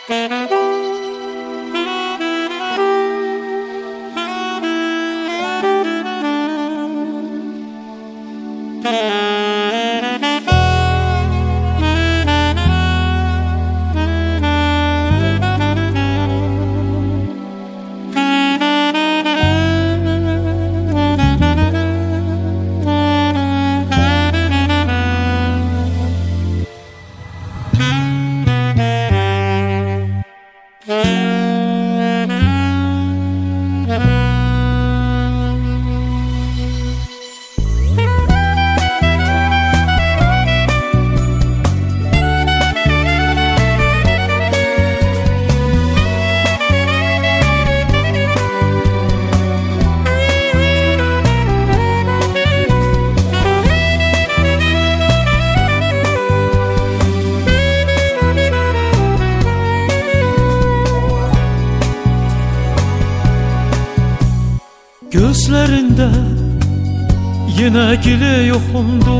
Gözlerinde yine gili yoxundu.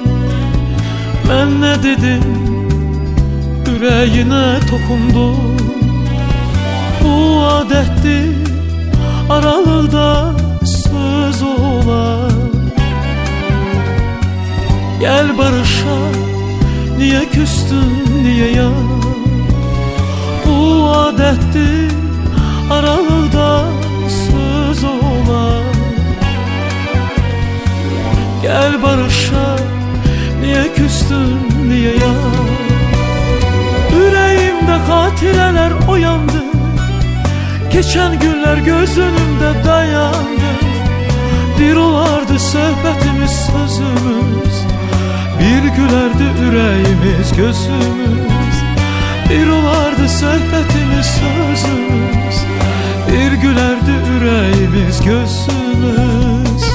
Ben ne dedim, ürəyinə toxundu. Bu adətdir, aralıqda söz olar. Gel barışa, niye küstün, niye ya? Bu adətdir, aralıqda söz olar. Gel barışa, niye küstün, niye ya? Yüreğimde hatireler oyandı. Geçen günler göz önümde dayandı. Bir olardı söhbetimiz, sözümüz. Bir gülerdi yüreğimiz, gözümüz. Bir olardı söhbetimiz, sözümüz. Bir gülerdi yüreğimiz, gözümüz.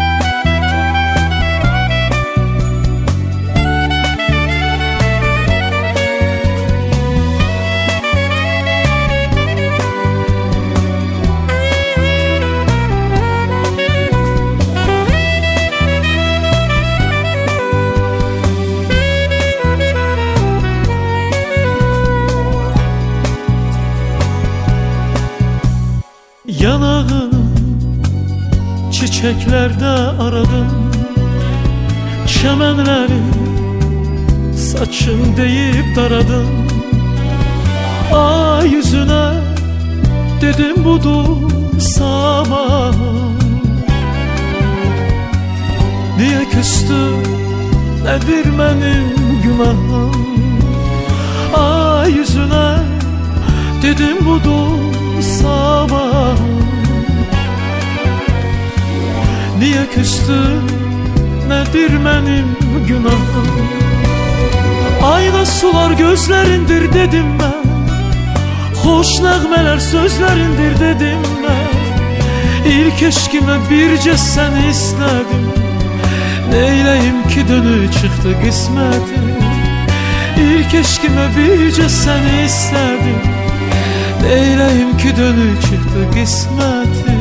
Yanağını çiçeklerde aradım. Çemenleri saçın deyip daradım. Ay yüzüne dedim budur sabah. Niye küstü, nedir benim günahım? Ay yüzüne dedim budur sabah. Niye küstü, nedir benim günahım? Ayna sular gözlerindir dedim ben. Hoş nəğmələr sözlerindir dedim ben. İlk eşkime bircə səni istedim. Neyleyim ki dönü çıktı kısmetim. İlk eşkime bircə səni istedim. Neyleyim ki dönü çıktı kısmetim.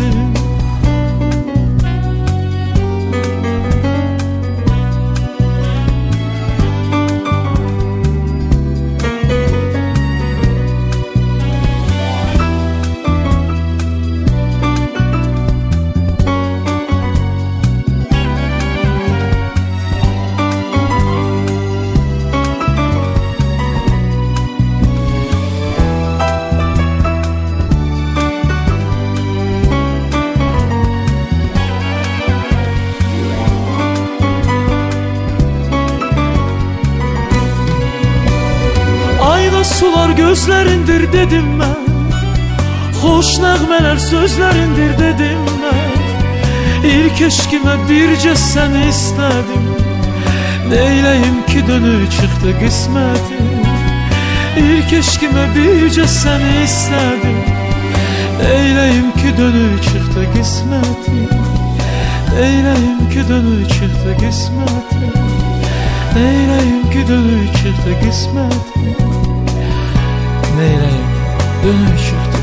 Sular gözlerindir dedim ben. Hoş nəğmələr sözlerindir dedim ben. İlk eşkime bircə səni istedim. Neyleyim ki dönü çıktı kısmetim. İlk eşkime bircə səni istedim. Neyleyim ki dönü çıktı kısmetim. Neyleyim ki dönü çıktı kısmetim. Neyleyim ki dönü çıktı kısmetim. Neyleyim, dönü çıktı